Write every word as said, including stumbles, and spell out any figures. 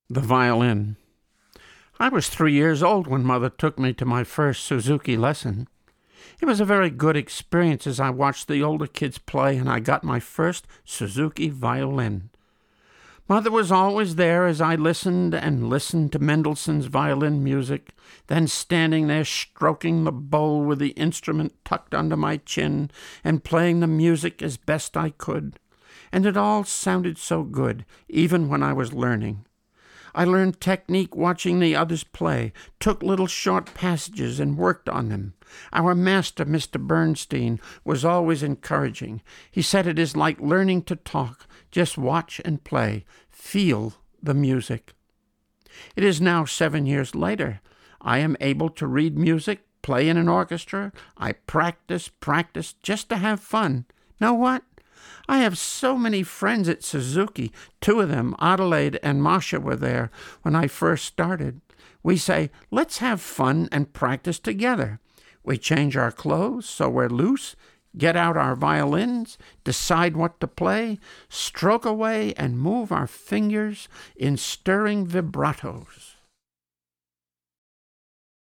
The violin. I was three years old when Mother took me to my first Suzuki lesson. It was a very good experience as I watched the older kids play and I got my first Suzuki violin. Mother was always there as I listened and listened to Mendelssohn's violin music, then standing there stroking the bowl with the instrument tucked under my chin and playing the music as best I could. And it all sounded so good, even when I was learning. I learned technique watching the others play, took little short passages and worked on them. Our master, Mister Bernstein, was always encouraging. He said it is like learning to talk. Just watch and play. Feel the music. It is now seven years later. I am able to read music, play in an orchestra. I practice, practice, just to have fun. Know what? I have so many friends at Suzuki. Two of them, Adelaide and Masha, were there when I first started. We say, let's have fun and practice together. We change our clothes so we're loose, get out our violins, decide what to play, stroke away and move our fingers in stirring vibratos.